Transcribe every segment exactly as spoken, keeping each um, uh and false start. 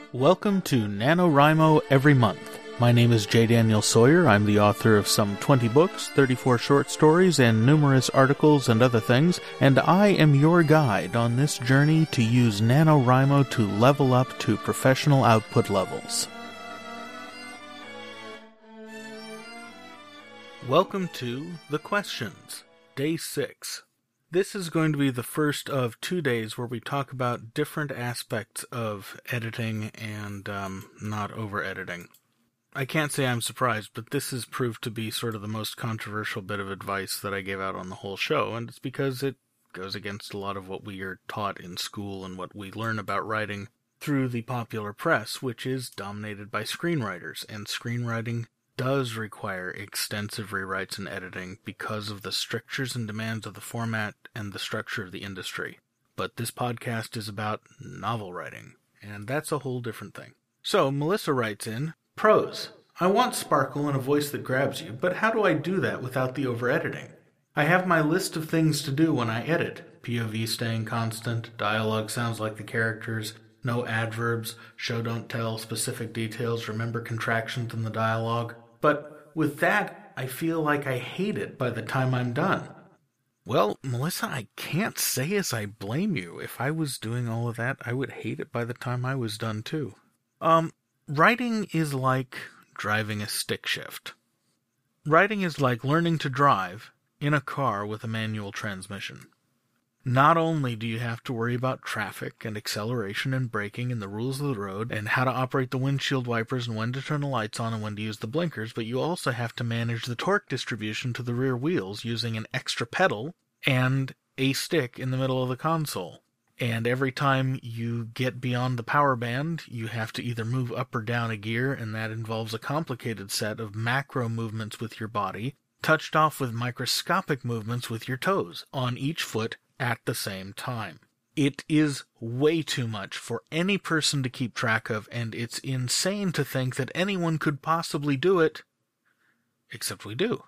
Welcome to NaNoWriMo Every Month. My name is J. Daniel Sawyer. I'm the author of some twenty books, thirty-four short stories, and numerous articles and other things, and I am your guide on this journey to use NaNoWriMo to level up to professional output levels. Welcome to The Questions, Day six. This is going to be the first of two days where we talk about different aspects of editing and um, not over-editing. I can't say I'm surprised, but this has proved to be sort of the most controversial bit of advice that I gave out on the whole show, and it's because it goes against a lot of what we are taught in school and what we learn about writing through the popular press, which is dominated by screenwriters, and screenwriting does require extensive rewrites and editing because of the strictures and demands of the format and the structure of the industry. But this podcast is about novel writing, and that's a whole different thing. So, Melissa writes in, Pros. I want sparkle and a voice that grabs you, but how do I do that without the over-editing? I have my list of things to do when I edit. P O V staying constant, dialogue sounds like the characters, no adverbs, show don't tell, specific details, remember contractions in the dialogue. But with that, I feel like I hate it by the time I'm done. Well, Melissa, I can't say as I blame you. If I was doing all of that, I would hate it by the time I was done too. Um, writing is like driving a stick shift. Writing is like learning to drive in a car with a manual transmission. Not only do you have to worry about traffic and acceleration and braking and the rules of the road and how to operate the windshield wipers and when to turn the lights on and when to use the blinkers, but you also have to manage the torque distribution to the rear wheels using an extra pedal and a stick in the middle of the console. And every time you get beyond the power band, you have to either move up or down a gear, and that involves a complicated set of macro movements with your body, touched off with microscopic movements with your toes on each foot at the same time. It is way too much for any person to keep track of, and it's insane to think that anyone could possibly do it, except we do.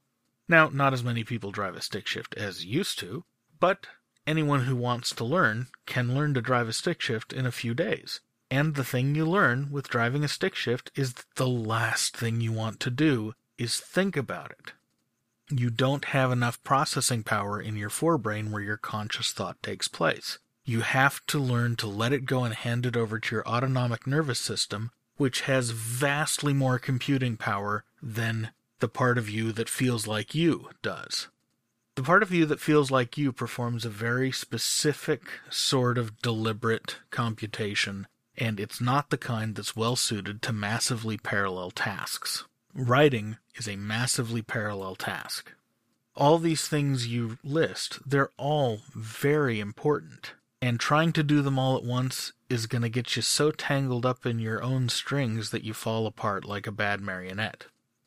Now, not as many people drive a stick shift as used to, but anyone who wants to learn can learn to drive a stick shift in a few days. And the thing you learn with driving a stick shift is that the last thing you want to do is think about it. You don't have enough processing power in your forebrain where your conscious thought takes place. You have to learn to let it go and hand it over to your autonomic nervous system, which has vastly more computing power than the part of you that feels like you does. The part of you that feels like you performs a very specific sort of deliberate computation, and it's not the kind that's well suited to massively parallel tasks. Writing is a massively parallel task. All these things you list, they're all very important, and trying to do them all at once is going to get you so tangled up in your own strings that you fall apart like a bad marionette.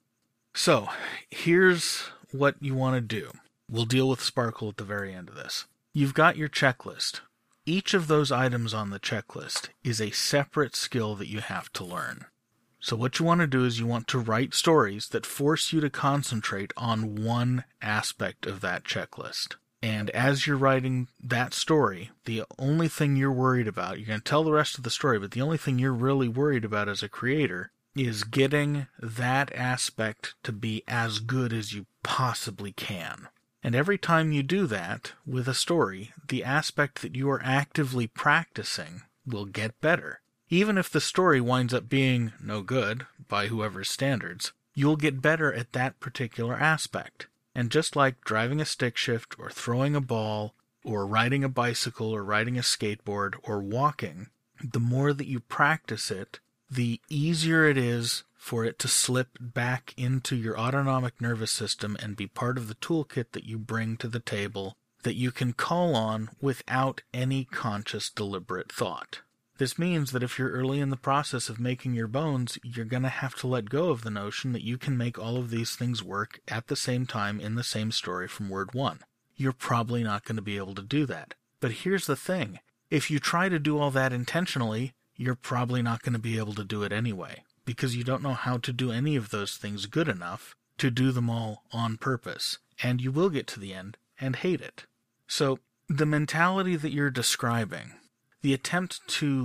So, here's what you want to do. We'll deal with sparkle at the very end of this. You've got your checklist. Each of those items on the checklist is a separate skill that you have to learn. So what you want to do is you want to write stories that force you to concentrate on one aspect of that checklist. And as you're writing that story, the only thing you're worried about, you're going to tell the rest of the story, but the only thing you're really worried about as a creator is getting that aspect to be as good as you possibly can. And every time you do that with a story, the aspect that you are actively practicing will get better. Even if the story winds up being no good, by whoever's standards, you'll get better at that particular aspect. And just like driving a stick shift, or throwing a ball, or riding a bicycle, or riding a skateboard, or walking, the more that you practice it, the easier it is for it to slip back into your autonomic nervous system and be part of the toolkit that you bring to the table that you can call on without any conscious, deliberate thought. This means that if you're early in the process of making your bones, you're going to have to let go of the notion that you can make all of these things work at the same time in the same story from word one. You're probably not going to be able to do that. But here's the thing. If you try to do all that intentionally, you're probably not going to be able to do it anyway, because you don't know how to do any of those things good enough to do them all on purpose, and you will get to the end and hate it. So, the mentality that you're describing, the attempt to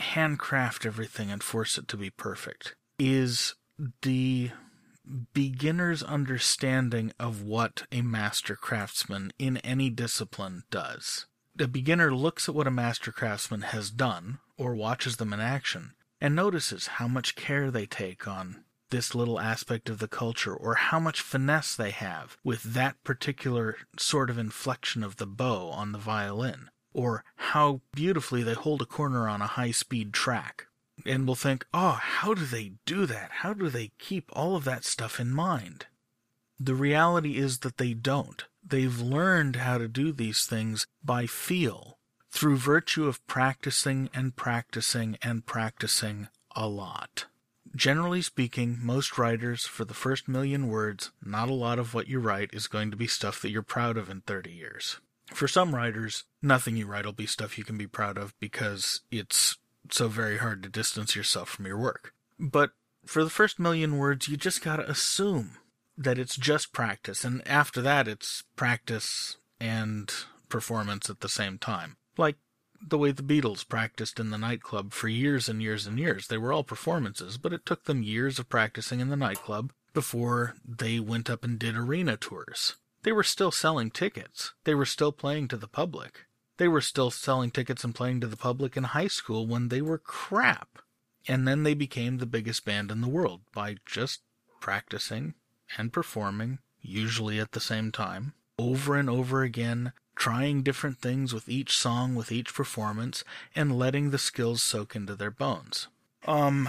handcraft everything and force it to be perfect, is the beginner's understanding of what a master craftsman in any discipline does. The beginner looks at what a master craftsman has done, or watches them in action, and notices how much care they take on this little aspect of the culture, or how much finesse they have with that particular sort of inflection of the bow on the violin, or how beautifully they hold a corner on a high-speed track. And will think, oh, how do they do that? How do they keep all of that stuff in mind? The reality is that they don't. They've learned how to do these things by feel, through virtue of practicing and practicing and practicing a lot. Generally speaking, most writers, for the first million words, not a lot of what you write is going to be stuff that you're proud of in thirty years. For some writers, nothing you write will be stuff you can be proud of because it's so very hard to distance yourself from your work. But for the first million words, you just gotta assume that it's just practice, and after that it's practice and performance at the same time. Like the way the Beatles practiced in the nightclub for years and years and years. They were all performances, but it took them years of practicing in the nightclub before they went up and did arena tours. They were still selling tickets. They were still playing to the public. They were still selling tickets and playing to the public in high school when they were crap. And then they became the biggest band in the world by just practicing and performing, usually at the same time, over and over again, trying different things with each song, with each performance, and letting the skills soak into their bones. Um,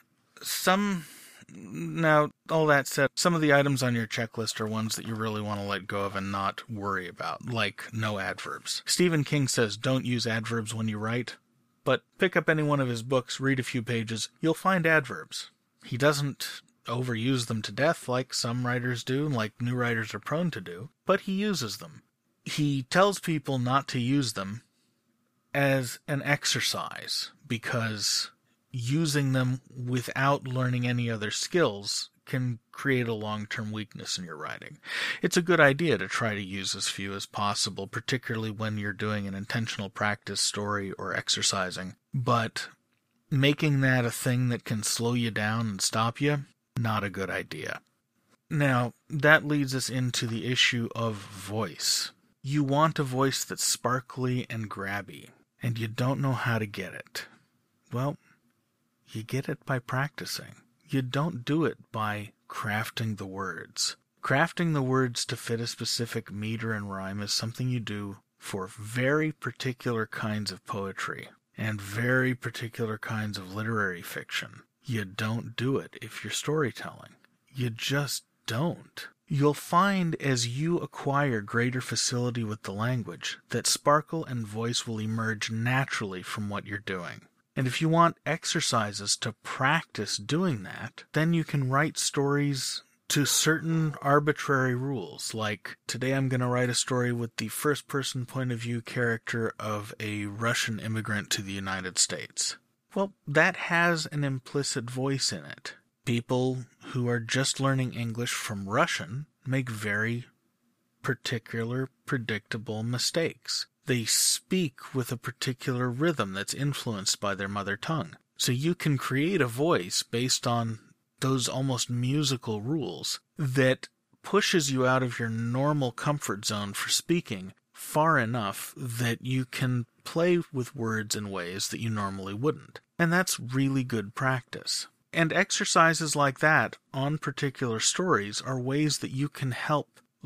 some... Now, all that said, some of the items on your checklist are ones that you really want to let go of and not worry about, like no adverbs. Stephen King says don't use adverbs when you write, but pick up any one of his books, read a few pages, you'll find adverbs. He doesn't overuse them to death like some writers do, like new writers are prone to do, but he uses them. He tells people not to use them as an exercise, because using them without learning any other skills can create a long-term weakness in your writing. It's a good idea to try to use as few as possible, particularly when you're doing an intentional practice story or exercising. But making that a thing that can slow you down and stop you, not a good idea. Now, that leads us into the issue of voice. You want a voice that's sparkly and grabby, and you don't know how to get it. Well, you get it by practicing. You don't do it by crafting the words. Crafting the words to fit a specific meter and rhyme is something you do for very particular kinds of poetry and very particular kinds of literary fiction. You don't do it if you're storytelling. You just don't. You'll find as you acquire greater facility with the language that sparkle and voice will emerge naturally from what you're doing. And if you want exercises to practice doing that, then you can write stories to certain arbitrary rules, like today I'm going to write a story with the first-person point of view character of a Russian immigrant to the United States. Well, that has an implicit voice in it. People who are just learning English from Russian make very particular, predictable mistakes. They speak with a particular rhythm that's influenced by their mother tongue. So you can create a voice based on those almost musical rules that pushes you out of your normal comfort zone for speaking far enough that you can play with words in ways that you normally wouldn't. And that's really good practice. And exercises like that on particular stories are ways that you can help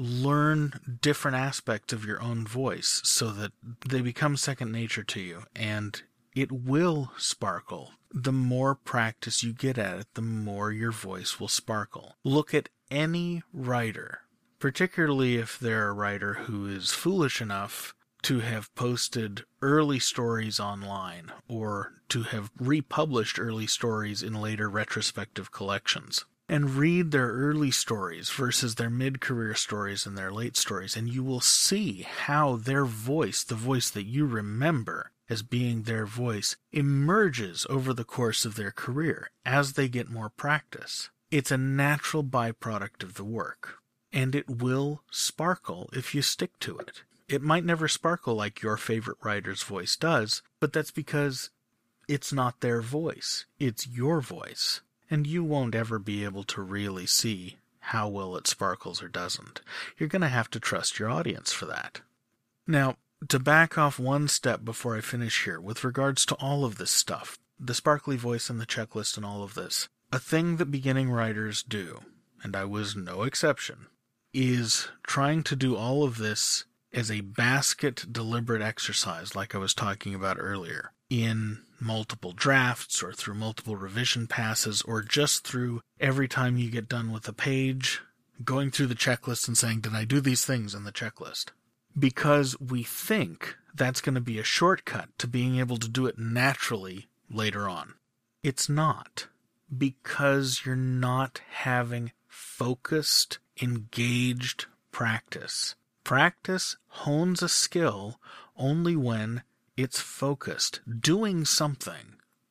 learn different aspects of your own voice so that they become second nature to you, and it will sparkle. The more practice you get at it, the more your voice will sparkle. Look at any writer, particularly if they're a writer who is foolish enough to have posted early stories online or to have republished early stories in later retrospective collections. And read their early stories versus their mid-career stories and their late stories, and you will see how their voice, the voice that you remember as being their voice, emerges over the course of their career as they get more practice. It's a natural byproduct of the work, and it will sparkle if you stick to it. It might never sparkle like your favorite writer's voice does, but that's because It's not their voice. It's your voice. And you won't ever be able to really see how well it sparkles or doesn't. You're going to have to trust your audience for that. Now, to back off one step before I finish here, with regards to all of this stuff, the sparkly voice and the checklist and all of this, a thing that beginning writers do, and I was no exception, is trying to do all of this as a basket deliberate exercise like I was talking about earlier, in multiple drafts or through multiple revision passes or just through every time you get done with a page, going through the checklist and saying, did I do these things in the checklist? Because we think that's going to be a shortcut to being able to do it naturally later on. It's not, because you're not having focused, engaged practice. Practice hones a skill only when it's focused. Doing something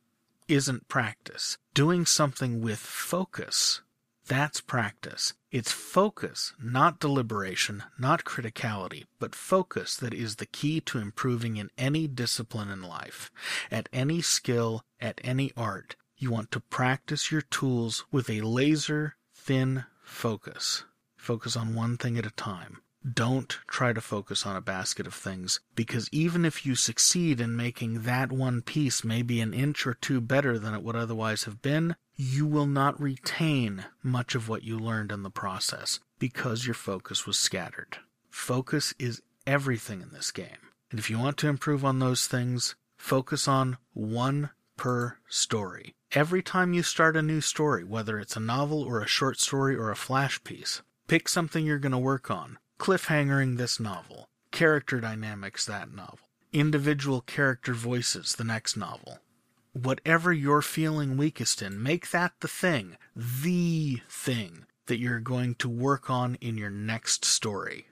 isn't practice. Doing something with focus, that's practice. It's focus, not deliberation, not criticality, but focus that is the key to improving in any discipline in life. At any skill, at any art, you want to practice your tools with a laser-thin focus. Focus on one thing at a time. Don't try to focus on a basket of things, because even if you succeed in making that one piece maybe an inch or two better than it would otherwise have been, you will not retain much of what you learned in the process, because your focus was scattered. Focus is everything in this game. And if you want to improve on those things, focus on one per story. Every time you start a new story, whether it's a novel or a short story or a flash piece, pick something you're going to work on. Cliffhangering this novel, character dynamics that novel, individual character voices the next novel. Whatever you're feeling weakest in, make that the thing, the thing that you're going to work on in your next story.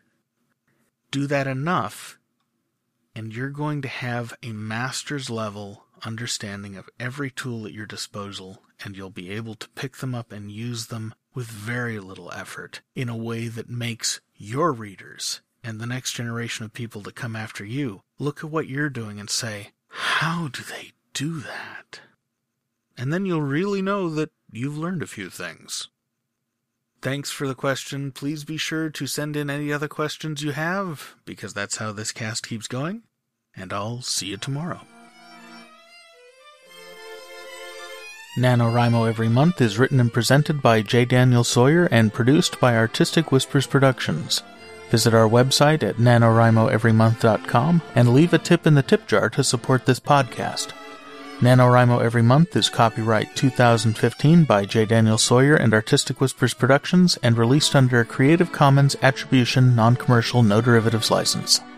Do that enough, and you're going to have a master's level understanding of every tool at your disposal, and you'll be able to pick them up and use them with very little effort in a way that makes your readers and the next generation of people that come after you look at what you're doing and say, how do they do that? And then you'll really know that you've learned a few things. Thanks for the question. Please be sure to send in any other questions you have, because that's how this cast keeps going, and I'll see you tomorrow. NaNoWriMo Every Month is written and presented by J. Daniel Sawyer and produced by Artistic Whispers Productions. Visit our website at nano wrimo every month dot com and leave a tip in the tip jar to support this podcast. NaNoWriMo Every Month is copyright two thousand fifteen by J. Daniel Sawyer and Artistic Whispers Productions and released under a Creative Commons Attribution Non-Commercial No Derivatives license.